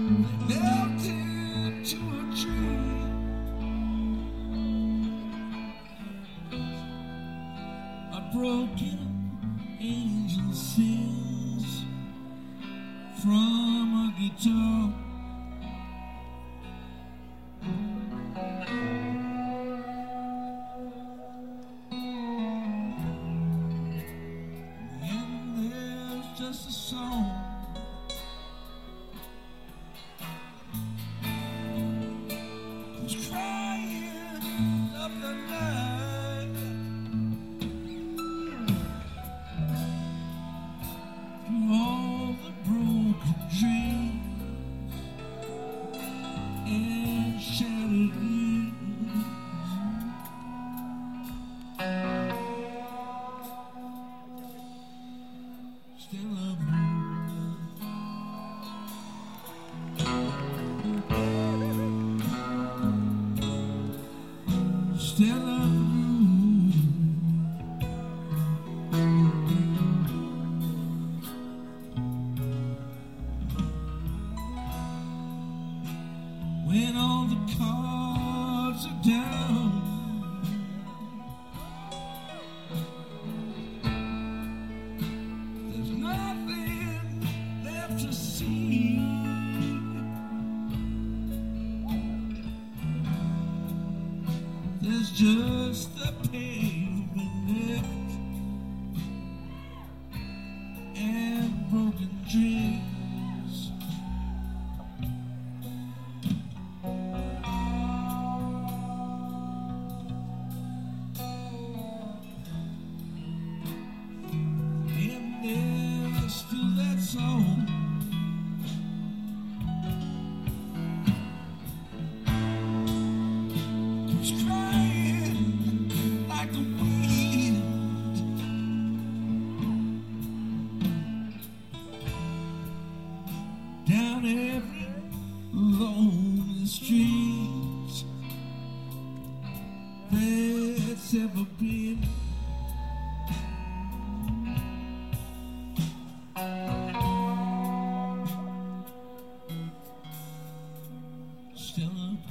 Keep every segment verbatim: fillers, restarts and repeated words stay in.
melted to a tree. A broken angel sings from a guitar. And there's just a song who's crying up the night through all the broken dreams and shattered dreams. Still a Still a when all the cards are down, there's nothing left to see. There's just the pavement left and broken dreams. And there's still that song who's crying like the wind down every lonely street that's ever been. Still a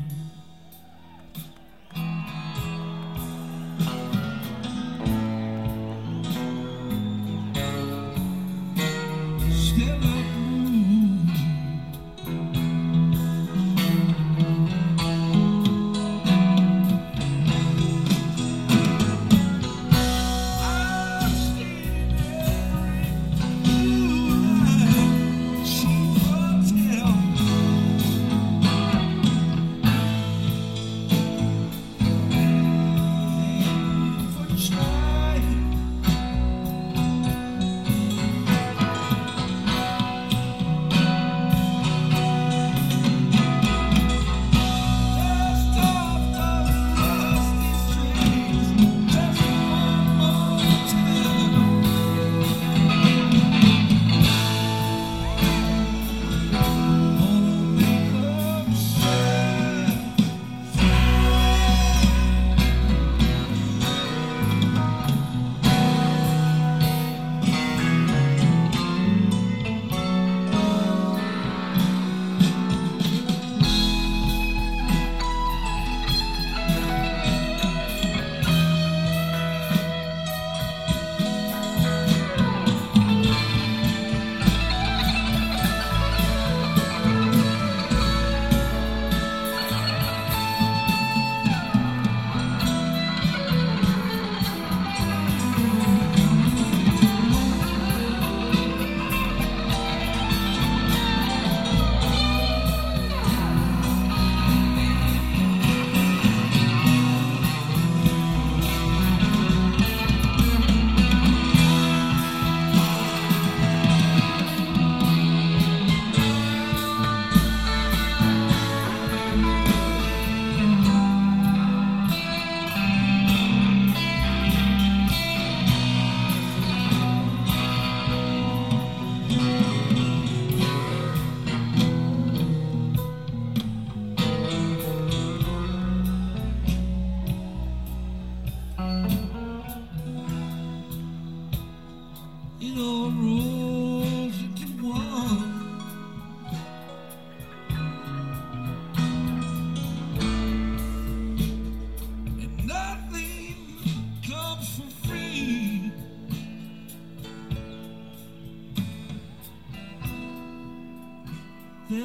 Still a I've seen every moonlight cheap hotel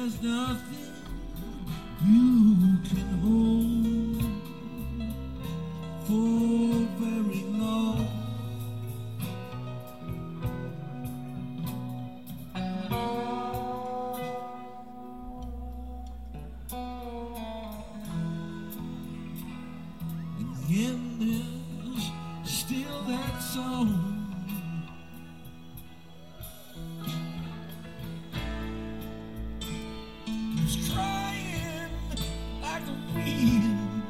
there's nothing you can hold for very long. And yet there's still that song who's crying like the wind.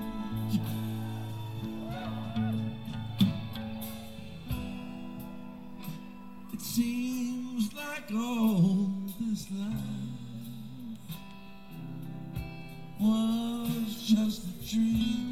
It seems like all this life was just a dream.